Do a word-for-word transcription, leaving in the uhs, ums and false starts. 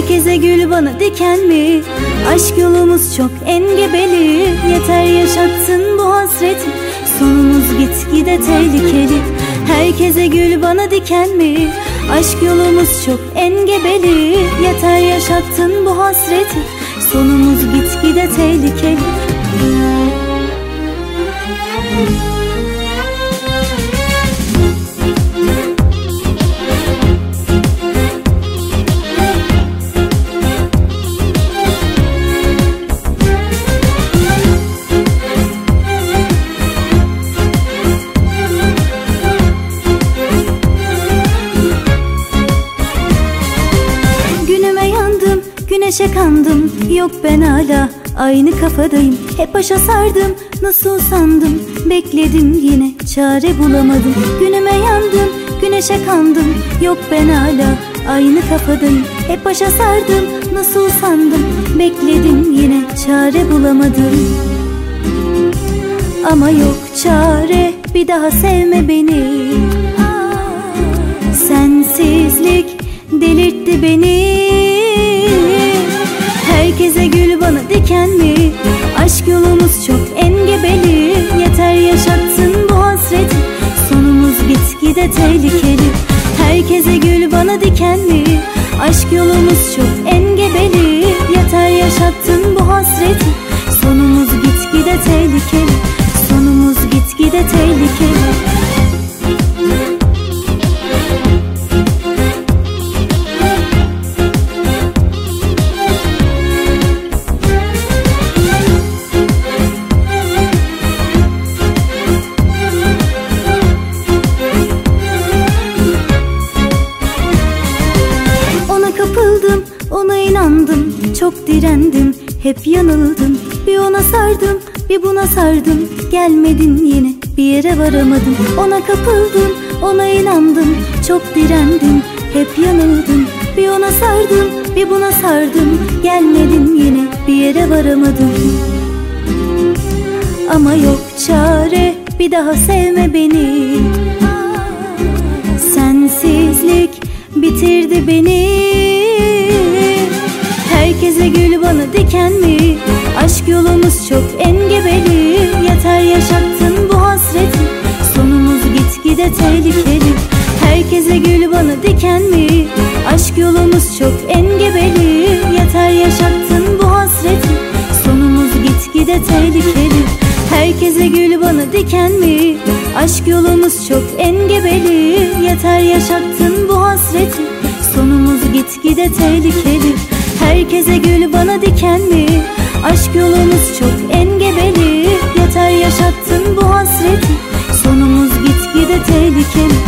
Herkese gül bana diken mi? Aşk yolumuz çok engebeli. Yeter yaşattın bu hasreti, sonumuz gitgide tehlikeli. Herkese gül bana diken mi? Aşk yolumuz çok engebeli. Yeter yaşattın bu hasreti, sonumuz gitgide tehlikeli. Güneşe kandım, yok ben hala aynı kafadayım. Hep başa sardım, nasıl sandım, bekledim yine çare bulamadım. Günüme yandım, güneşe kandım, yok ben hala aynı kafadayım. Hep başa sardım, nasıl sandım, bekledim yine çare bulamadım. Ama yok çare, bir daha sevme beni. Sensizlik delirtti beni. Herkese gül bana diken mi? Aşk yolumuz çok engebeli. Yeter yaşattın bu hasreti, sonumuz gitgide tehlikeli. Herkese gül bana diken mi? Aşk yolumuz çok engebeli. Yeter yaşattın bu hasreti, sonumuz gitgide tehlikeli. Sonumuz gitgide tehlikeli. Ona inandım, çok direndim, hep yanıldım. Bir ona sardım, bir buna sardım, gelmedin yine bir yere varamadım. Ona kapıldım, ona inandım, çok direndim, hep yanıldım. Bir ona sardım, bir buna sardım, gelmedin yine bir yere varamadım. Ama yok çare, bir daha sevme beni. Sensizlik bitirdi beni. Herkese gül bana diken mi? Aşk yolumuz çok engebeli. Yeter yaşattın bu hasreti, sonumuz gitgide tehlikeli. Herkese gül bana diken mi? Aşk yolumuz çok engebeli. Yeter yaşattın bu hasreti, sonumuz gitgide tehlikeli. Herkese gül bana diken mi? Aşk yolumuz çok engebeli. Yeter yaşattın bu hasreti, sonumuz gitgide tehlikeli. Herkese gül bana diken mi? Aşk yolumuz çok engebeli. Yeter yaşattın bu hasreti, sonumuz gitgide tehlikeli.